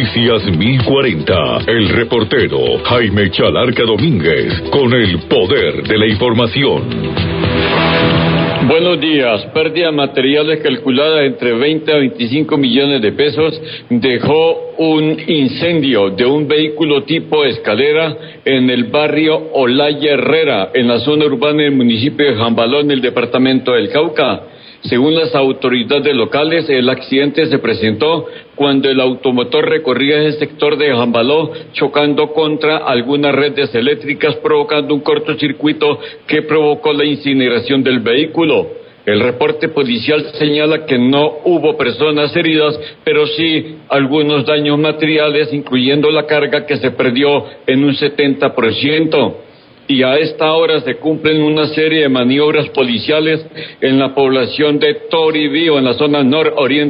Noticias 1040, el reportero Jaime Chalarca Domínguez, con el poder de la información. Buenos días. Pérdida materiales calculada entre 20 a 25 millones de pesos dejó un incendio de un vehículo tipo escalera en el barrio Olaya Herrera, en la zona urbana del municipio de Jambaló, en el departamento del Cauca. Según las autoridades locales, el accidente se presentó cuando el automotor recorría ese sector de Jambaló, chocando contra algunas redes eléctricas, provocando un cortocircuito que provocó la incineración del vehículo. El reporte policial señala que no hubo personas heridas, pero sí algunos daños materiales, incluyendo la carga que se perdió en un 70%. Y a esta hora se cumplen una serie de maniobras policiales en la población de Toribío, en la zona nororiente